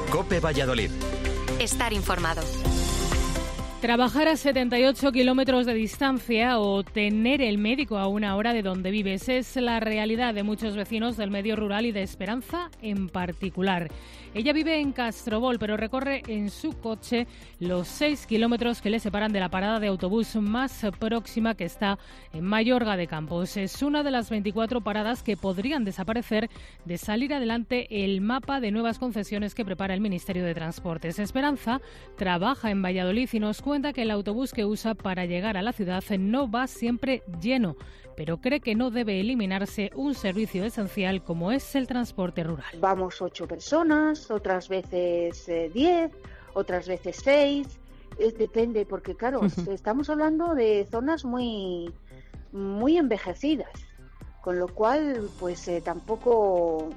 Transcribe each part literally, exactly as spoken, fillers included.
COPE Valladolid. Estar informado. Trabajar a setenta y ocho kilómetros de distancia o tener el médico a una hora de donde vives es la realidad de muchos vecinos del medio rural y de Esperanza en particular. Ella vive en Castrobol, pero recorre en su coche los seis kilómetros que le separan de la parada de autobús más próxima, que está en Mayorga de Campos. Es una de las veinticuatro paradas que podrían desaparecer de salir adelante el mapa de nuevas concesiones que prepara el Ministerio de Transportes. Esperanza trabaja en Valladolid y nos cuenta que el autobús que usa para llegar a la ciudad no va siempre lleno, pero cree que no debe eliminarse un servicio esencial como es el transporte rural. Vamos ocho personas, otras veces eh, diez, otras veces seis, eh, depende, porque claro, uh-huh. estamos hablando de zonas muy, muy envejecidas, con lo cual pues eh, tampoco...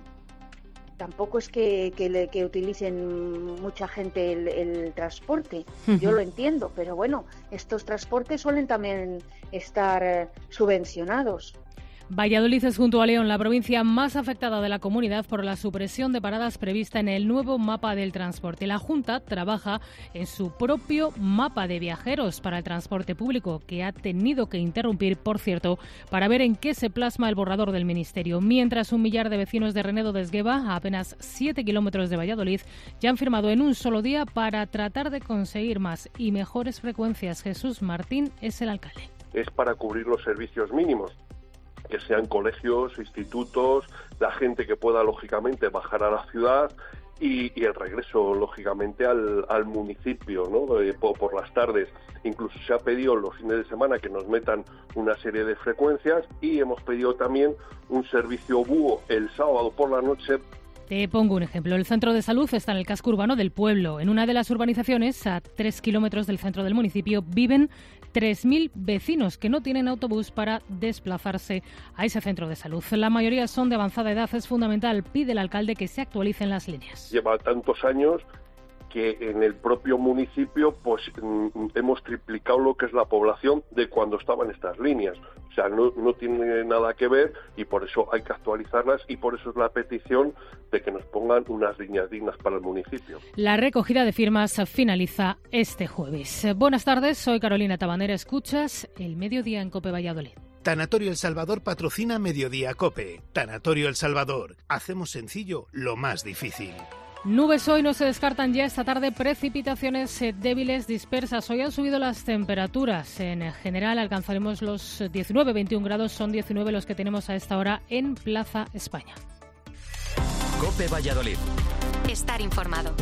Tampoco es que, que, le, que utilicen mucha gente el, el transporte, uh-huh. Yo lo entiendo, pero bueno, estos transportes suelen también estar eh, subvencionados. Valladolid es, junto a León, la provincia más afectada de la comunidad por la supresión de paradas prevista en el nuevo mapa del transporte. La Junta trabaja en su propio mapa de viajeros para el transporte público, que ha tenido que interrumpir, por cierto, para ver en qué se plasma el borrador del Ministerio. Mientras un millar de vecinos de Renedo de Esgueva, a apenas siete kilómetros de Valladolid, ya han firmado en un solo día para tratar de conseguir más y mejores frecuencias. Jesús Martín es el alcalde. Es para cubrir los servicios mínimos, que sean colegios, institutos, la gente que pueda lógicamente bajar a la ciudad y, y el regreso lógicamente al, al municipio, ¿no? Eh, por, por las tardes. Incluso se ha pedido los fines de semana que nos metan una serie de frecuencias y hemos pedido también un servicio búho el sábado por la noche. Te pongo un ejemplo. El centro de salud está en el casco urbano del pueblo. En una de las urbanizaciones, a tres kilómetros del centro del municipio, viven tres mil vecinos que no tienen autobús para desplazarse a ese centro de salud. La mayoría son de avanzada edad. Es fundamental, pide el alcalde, que se actualicen las líneas. Lleva tantos años que en el propio municipio pues hemos triplicado lo que es la población de cuando estaban estas líneas. O sea, no, no tiene nada que ver y por eso hay que actualizarlas y por eso es la petición de que nos pongan unas líneas dignas para el municipio. La recogida de firmas finaliza este jueves. Buenas tardes, soy Carolina Tabanera. Escuchas El Mediodía en COPE Valladolid. Tanatorio El Salvador patrocina Mediodía COPE. Tanatorio El Salvador. Hacemos sencillo lo más difícil. Nubes hoy, no se descartan ya esta tarde precipitaciones eh, débiles dispersas. Hoy han subido las temperaturas. En general alcanzaremos los diecinueve, veintiún grados. Son diecinueve los que tenemos a esta hora en Plaza España. COPE Valladolid. Estar informado.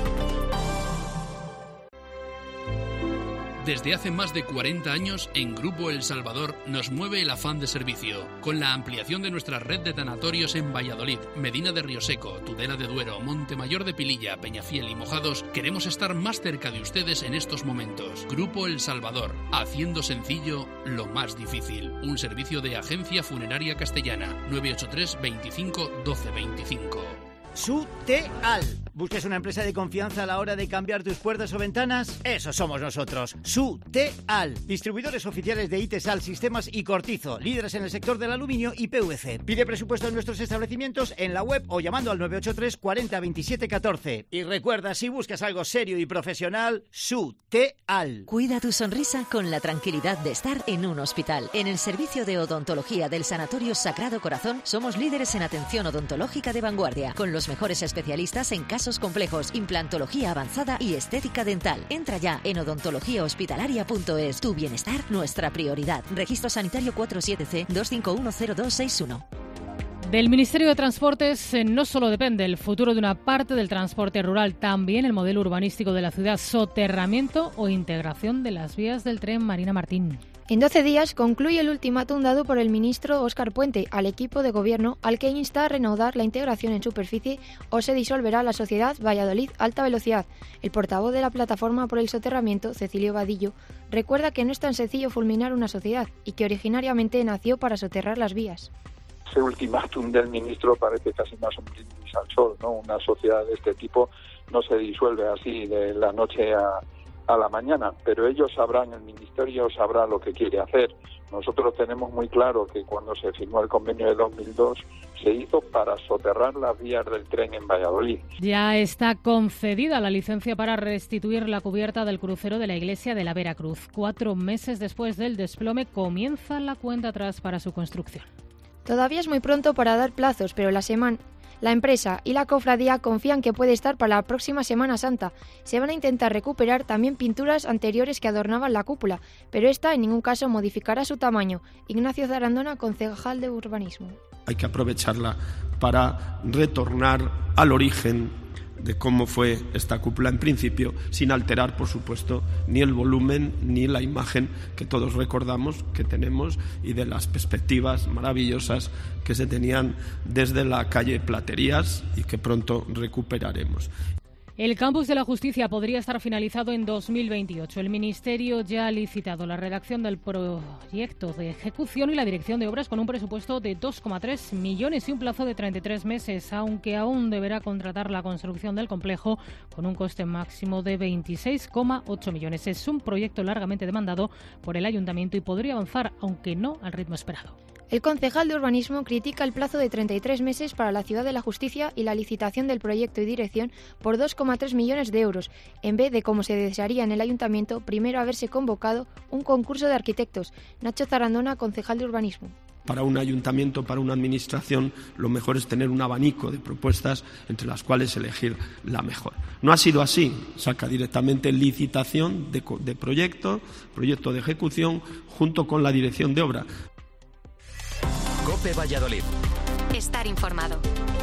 Desde hace más de cuarenta años, en Grupo El Salvador nos mueve el afán de servicio. Con la ampliación de nuestra red de tanatorios en Valladolid, Medina de Rioseco, Tudela de Duero, Montemayor de Pililla, Peñafiel y Mojados, queremos estar más cerca de ustedes en estos momentos. Grupo El Salvador, haciendo sencillo lo más difícil. Un servicio de Agencia Funeraria Castellana. nueve ocho tres, veinticinco, doce veinticinco. Suteal. ¿Buscas una empresa de confianza a la hora de cambiar tus puertas o ventanas? Eso somos nosotros. Suteal. Distribuidores oficiales de Itesal, Sistemas y Cortizo. Líderes en el sector del aluminio y P V C. Pide presupuesto en nuestros establecimientos en la web o llamando al nueve ocho tres, cuarenta, veintisiete, catorce. Y recuerda, si buscas algo serio y profesional, Suteal. Cuida tu sonrisa con la tranquilidad de estar en un hospital. En el servicio de odontología del Sanatorio Sagrado Corazón somos líderes en atención odontológica de vanguardia, con los mejores especialistas en casos complejos, implantología avanzada y estética dental. Entra ya en odontología hospitalaria punto es. Tu bienestar, nuestra prioridad. Registro sanitario cuatro siete C dos cinco uno cero dos seis uno. Del Ministerio de Transportes eh, no solo depende el futuro de una parte del transporte rural, también el modelo urbanístico de la ciudad, soterramiento o integración de las vías del tren. Marina Martín. En doce días concluye el ultimátum dado por el ministro Óscar Puente al equipo de gobierno, al que insta a reanudar la integración en superficie o se disolverá la sociedad Valladolid Alta Velocidad. El portavoz de la plataforma por el soterramiento, Cecilio Vadillo, recuerda que no es tan sencillo fulminar una sociedad y que originariamente nació para soterrar las vías. Ese ultimátum del ministro parece casi más un brindis al sol, ¿no? Una sociedad de este tipo no se disuelve así de la noche a a la mañana, pero ellos sabrán, el ministerio sabrá lo que quiere hacer. Nosotros tenemos muy claro que cuando se firmó el convenio de dos mil dos se hizo para soterrar las vías del tren en Valladolid. Ya está concedida la licencia para restituir la cubierta del crucero de la iglesia de la Veracruz. Cuatro meses después del desplome comienza la cuenta atrás para su construcción. Todavía es muy pronto para dar plazos, pero la semana... La empresa y la cofradía confían que puede estar para la próxima Semana Santa. Se van a intentar recuperar también pinturas anteriores que adornaban la cúpula, pero esta en ningún caso modificará su tamaño. Ignacio Zarandona, concejal de Urbanismo. Hay que aprovecharla para retornar al origen de cómo fue esta cúpula en principio, sin alterar, por supuesto, ni el volumen ni la imagen que todos recordamos que tenemos y de las perspectivas maravillosas que se tenían desde la calle Platerías y que pronto recuperaremos. El campus de la Justicia podría estar finalizado en dos mil veintiocho. El Ministerio ya ha licitado la redacción del proyecto de ejecución y la dirección de obras con un presupuesto de dos coma tres millones y un plazo de treinta y tres meses, aunque aún deberá contratar la construcción del complejo con un coste máximo de veintiséis coma ocho millones. Es un proyecto largamente demandado por el Ayuntamiento y podría avanzar, aunque no al ritmo esperado. El concejal de Urbanismo critica el plazo de treinta y tres meses para la Ciudad de la Justicia y la licitación del proyecto y dirección por dos coma tres millones de euros, en vez de, como se desearía en el Ayuntamiento, primero haberse convocado un concurso de arquitectos. Nacho Zarandona, concejal de Urbanismo. Para un ayuntamiento, para una administración, lo mejor es tener un abanico de propuestas entre las cuales elegir la mejor. No ha sido así. Saca directamente licitación de, de proyecto, proyecto de ejecución, junto con la dirección de obra. COPE Valladolid. Estar informado.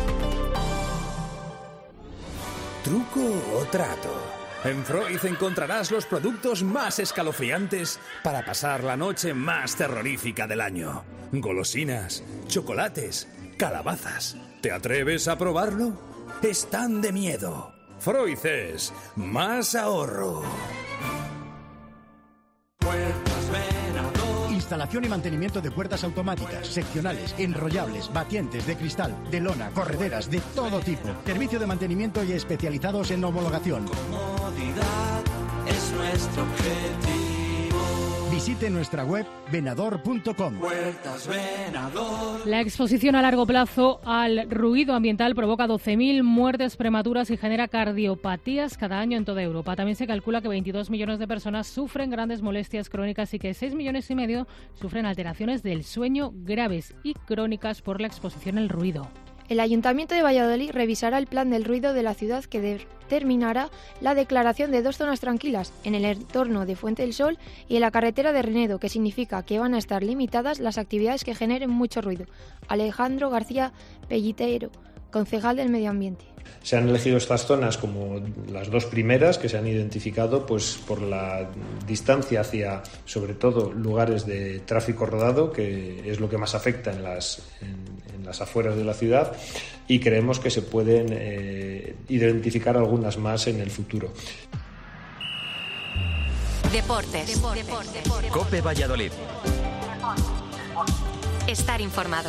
¿Truco o trato? En Freud encontrarás los productos más escalofriantes para pasar la noche más terrorífica del año. Golosinas, chocolates, calabazas. ¿Te atreves a probarlo? Están de miedo. Freud es más ahorro. Instalación y mantenimiento de puertas automáticas, seccionales, enrollables, batientes, de cristal, de lona, correderas, de todo tipo. Servicio de mantenimiento y especializados en homologación. Comodidad es nuestro objetivo. Visite nuestra web venador punto com. Puertas Venador. La exposición a largo plazo al ruido ambiental provoca doce mil muertes prematuras y genera cardiopatías cada año en toda Europa. También se calcula que veintidós millones de personas sufren grandes molestias crónicas y que seis millones y medio sufren alteraciones del sueño graves y crónicas por la exposición al ruido. El Ayuntamiento de Valladolid revisará el plan del ruido de la ciudad que determinará la declaración de dos zonas tranquilas en el entorno de Fuente del Sol y en la carretera de Renedo, que significa que van a estar limitadas las actividades que generen mucho ruido. Alejandro García Pellitero, concejal del Medio Ambiente. Se han elegido estas zonas como las dos primeras que se han identificado pues por la distancia hacia, sobre todo, lugares de tráfico rodado, que es lo que más afecta en las, en, en las afueras de la ciudad, y creemos que se pueden eh, identificar algunas más en el futuro. Deportes. Deportes. Deportes. COPE Valladolid. Estar informado.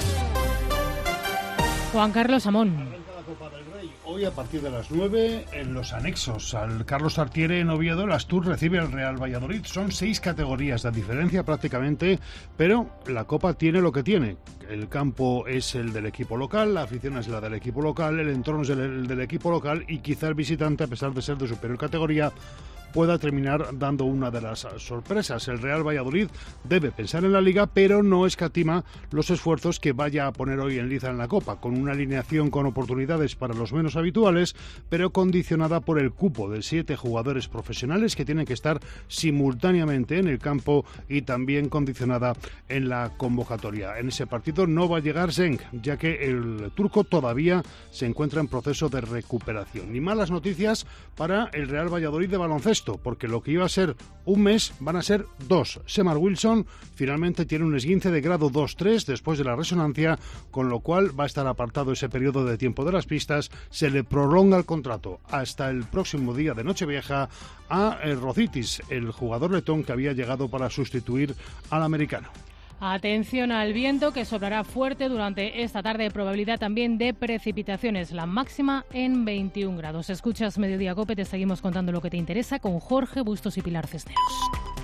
Juan Carlos Amón. Hoy a partir de las nueve en los anexos al Carlos Tartiere en Oviedo, el Astur recibe al Real Valladolid. Son seis categorías de diferencia prácticamente, pero la Copa tiene lo que tiene. El campo es el del equipo local, la afición es la del equipo local, el entorno es el del equipo local y quizá el visitante, a pesar de ser de superior categoría, pueda terminar dando una de las sorpresas. El Real Valladolid debe pensar en la Liga, pero no escatima los esfuerzos que vaya a poner hoy en liza en la Copa, con una alineación con oportunidades para los menos habituales, pero condicionada por el cupo de siete jugadores profesionales que tienen que estar simultáneamente en el campo y también condicionada en la convocatoria. En ese partido no va a llegar Zenk, ya que el turco todavía se encuentra en proceso de recuperación. Ni malas noticias para el Real Valladolid de baloncesto, porque lo que iba a ser un mes van a ser dos. Semar Wilson finalmente tiene un esguince de grado dos tres después de la resonancia, con lo cual va a estar apartado ese periodo de tiempo de las pistas. Se le prolonga el contrato hasta el próximo día de Nochevieja a Rocitis, el jugador letón que había llegado para sustituir al americano. Atención al viento, que soplará fuerte durante esta tarde, probabilidad también de precipitaciones, la máxima en veintiún grados. Escuchas Mediodía COPE, te seguimos contando lo que te interesa con Jorge Bustos y Pilar Cisneros.